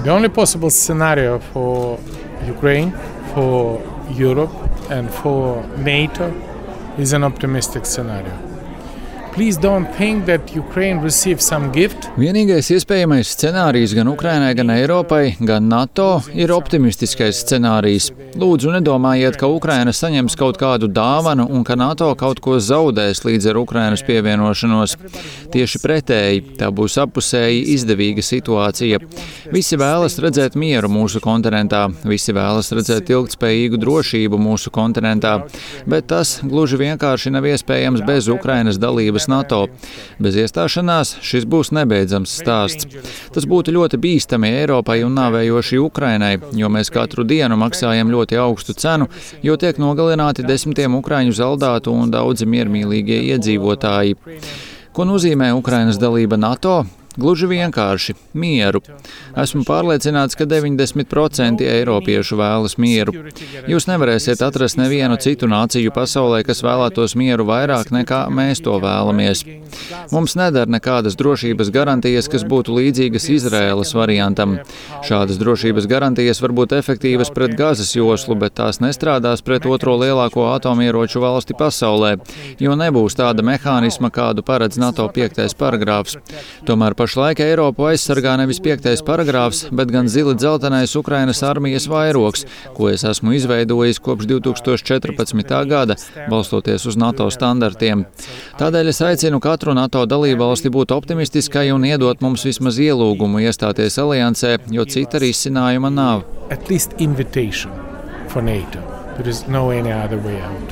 The only possible scenario for Ukraine, for Europe and for NATO is an optimistic scenario. Please don't think that Ukraine receives some gift. Vienīgais iespējamais scenārijs gan Ukrainai, gan Eiropai, gan NATO ir optimistiskais scenārijs. Lūdzu, nedomājiet, ka Ukraina saņems kaut kādu dāvanu un ka NATO kaut ko zaudēs līdz ar Ukrainas pievienošanos. Tieši pretēji, tā būs appusēji izdevīga situācija. Visi vēlas redzēt mieru mūsu kontinentā, visi vēlas redzēt ilgtspējīgu drošību mūsu kontinentā, bet tas gluži vienkārši nav iespējams bez Ukrainas dalības NATO. Bez iestāšanās šis būs nebeidzams stāsts. Tas būtu ļoti bīstami Eiropai un nāvējoši Ukrainai, jo mēs katru dienu maksājam ļoti augstu cenu, jo tiek nogalināti desmitiem ukraiņu zaldātu un daudzi miermīlīgie iedzīvotāji. Ko nozīmē Ukrainas dalība NATO? Gluži vienkārši – mieru. Esmu pārliecināts, ka 90% eiropiešu vēlas mieru. Jūs nevarēsiet atrast nevienu citu nāciju pasaulē, kas vēlētos mieru vairāk nekā mēs to vēlamies. Mums neder nekādas drošības garantijas, kas būtu līdzīgas Izraēlas variantam. Šādas drošības garantijas var būt efektīvas pret Gazas joslu, bet tās nestrādās pret otro lielāko atomieroču valsti pasaulē, jo nebūs tāda mehānisma, kādu paredz NATO 5. paragrāfs. Tomēr pašlaik Eiropu aizsargā nevis 5. paragrāfs, bet gan zili-dzeltenais Ukrainas armijas vairogs, ko es esmu izveidojis kopš 2014. gada, balstoties uz NATO standartiem. Tādēļ es aicinu katru NATO dalībvalsti būt optimistiskai un iedot mums vismaz ielūgumu iestāties aliansē, jo cita risinājuma nav. At least invitation for NATO. There is no any other way out.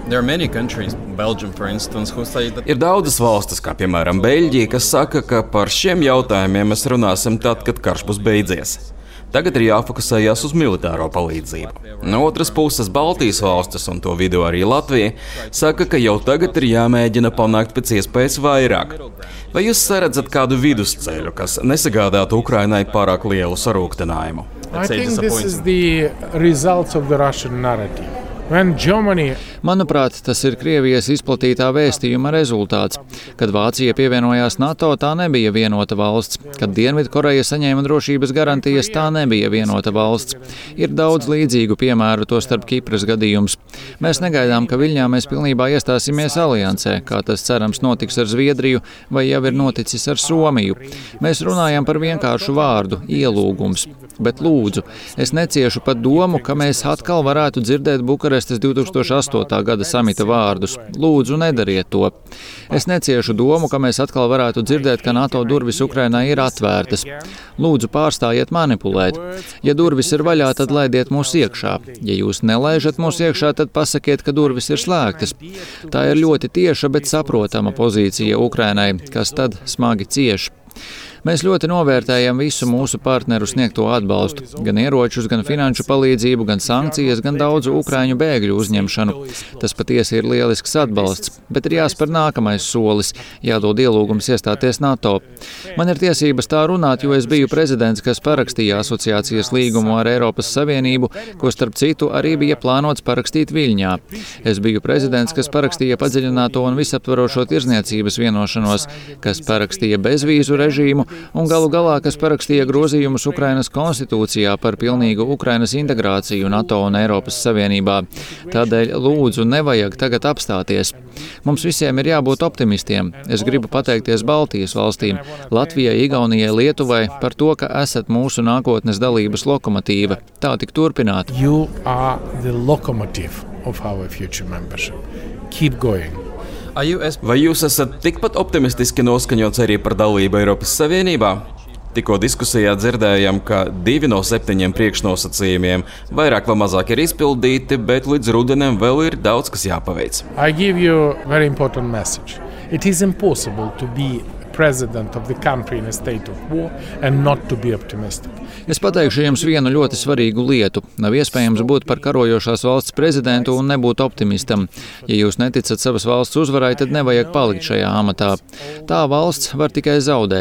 Ir daudzas valstis, kā piemēram Beļģija, kas saka, ka par šiem jautājumiem mēs runāsim tad, kad karš būs beidzies. Tagad ir jāfokusējās uz militāro palīdzību. No otras puses, Baltijas valstis, un to vidū arī Latvija, saka, ka jau tagad ir jāmēģina panākt pēc iespējas vairāk. Vai jūs saredzat kādu vidusceļu, kas nesagādātu Ukrainai pārāk lielu sarūktinājumu? I think this is the results of the Russian narrative. Manuprāt, tas ir Krievijas izplatītā vēstījuma rezultāts. Kad Vācija pievienojās NATO, tā nebija vienota valsts. Kad Dienvidkoreja saņēma drošības garantijas, tā nebija vienota valsts. Ir daudz līdzīgu piemēru, to starp Kipras gadījums. Mēs negaidām, ka Viļņā mēs pilnībā iestāsimies aliansē, kā tas cerams notiks ar Zviedriju vai jau ir noticis ar Somiju. Mēs runājam par vienkāršu vārdu – ielūgums. Bet lūdzu, es neciešu pat domu, ka mēs atkal varētu dzirdēt Bukarestes 2008. gada samita vārdus. Lūdzu, nedariet to. Es neciešu domu, ka mēs atkal varētu dzirdēt, ka NATO durvis Ukrainai ir atvērtas. Lūdzu, pārstājiet manipulēt. Ja durvis ir vaļā, tad laidiet mūs iekšā. Ja jūs nelaižat mūs iekšā, tad pasakiet, ka durvis ir slēgtas. Tā ir ļoti tieša, bet saprotama pozīcija Ukrainai, kas tad smagi cieš. Mēs ļoti novērtējam visu mūsu partneru sniegto atbalstu, gan ieročus, gan finanšu palīdzību, gan sankcijas, gan daudzu ukraiņu bēgļu uzņemšanu. Tas patiesi ir lielisks atbalsts, bet ir jāspēr nākamais solis, jādod ielūgums iestāties NATO. Man ir tiesības tā runāt, jo es biju prezidents, kas parakstīja asociācijas līgumu ar Eiropas Savienību, ko starp citu arī bija plānots parakstīt Viļņā. Es biju prezidents, kas parakstīja padziļināto un visaptvarošo tirdzniecības vienošanos, kas parakstīja bezvīzu režīmu, un galu galā, kas parakstīja grozījumus Ukrainas konstitūcijā par pilnīgu Ukrainas integrāciju NATO un Eiropas Savienībā. Tādēļ lūdzu nevajag tagad apstāties. Mums visiem ir jābūt optimistiem. Es gribu pateikties Baltijas valstīm, Latvijai, Igaunijai, Lietuvai par to, ka esat mūsu nākotnes dalības lokomotīva. Tā tik turpināt. You are the locomotive of our future membership. Keep going. Vai jūs esat tikpat optimistiski noskaņots arī par dalību Eiropas Savienībā? Tikko diskusijā dzirdējām, ka 2 no 7 priekšnosacījumiem vairāk vai mazāk ir izpildīti, bet līdz rudenim vēl ir daudz, kas jāpaveic. I give you a very important message. It is impossible to be president of the country in a state of war and not to be optimistic. Es pateikšu jums vienu ļoti svarīgu lietu. Nav iespējams būt par karojošās valsts prezidentu un nebūt optimistam. Ja jūs neticat savas valsts uzvarai, tad nevajag palikt šajā amatā. Tā valsts var tikai zaudēt.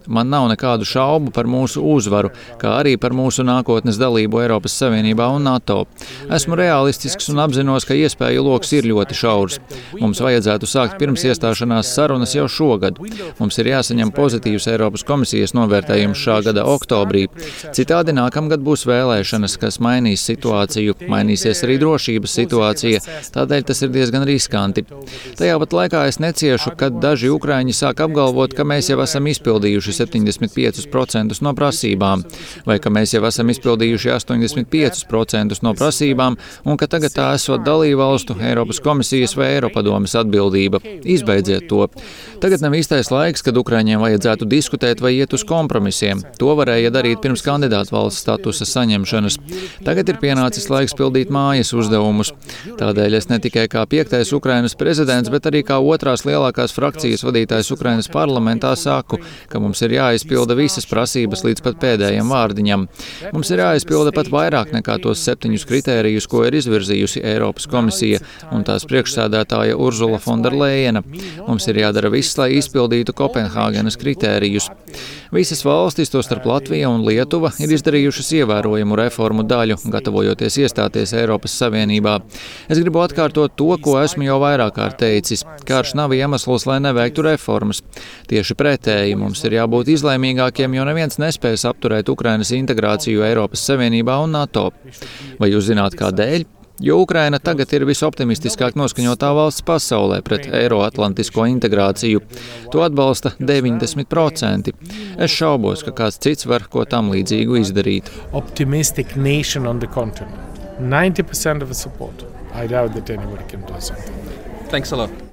Man nav nekādu šaubu par mūsu uzvaru, kā arī par mūsu nākotnes dalību Eiropas Savienībā un NATO. Esmu realistisks un apzinos, ka iespēju loks ir ļoti šaurs. Mums vajadzētu sākt pirms iestāšanās sarunas jau šogad. Mums ir jāsaņem pozitīvs Eiropas komisijas novērtējums šā gada oktobrī. Citādi nākamgad būs vēlēšanas, kas mainīs situāciju. Mainīsies arī drošības situācija, tādēļ tas ir diezgan riskanti. Tajā pat laikā es neciešu, kad daži ukraiņi sāk apgalvot, ka mēs jau esam izpildījuši 75% no prasībām, vai ka mēs jau esam izpildījuši 85% no prasībām, un ka tagad tā esot dalībvalstu, Eiropas komisijas vai Eiropadomes atbildība. Izbeidziet to. Tagad nav īstais laiks, kad Ukraiņiem vajadzētu diskutēt vai iet uz kompromisiem. To varēja darīt pirms kandidātu valsts statusa saņemšanas. Tagad ir pienācis laiks pildīt mājas uzdevumus. Tādēļ es ne tikai kā 5. Ukrainas prezidents, bet arī kā 2. lielākās frakcijas vadītājs Ukrainas parlamentā saku, ka mums ir jāizpilda visas prasības līdz pat pēdējiem vārdiņam. Mums ir jāizpilda pat vairāk nekā tos 7 kritērijus, ko ir izvirzījusi Eiropas komisija un tās priekšsēdētāja Urzula Fonderlejena. Mums ir jādara viss, lai izpildītu Kopenhāgenas kritērijus. Visas valstis, tostarp Latvija un Lietuva, ir izdarījušas ievērojamu reformu daļu, gatavojoties iestāties Eiropas Savienībā. Es gribu atkārtot to, ko esmu jau vairāk kārt teicis. Karš nav iemesls, lai neveiktu reformas. Tieši pretēji, mums ir jābūt izlēmīgākiem, jo neviens nespēs apturēt Ukrainas integrāciju Eiropas Savienībā un NATO. Vai jūs zināt, kādēļ? Jo Ukraina tagad ir visoptimistiskāk noskaņotā valsts pasaulē pret eiroatlantisko integrāciju. To atbalsta 90%. Es šaubos, ka kāds cits var ko tam līdzīgu izdarīt. Optimistic nation on the continent. 90% of the support. I doubt that anybody can do something. Thanks a lot.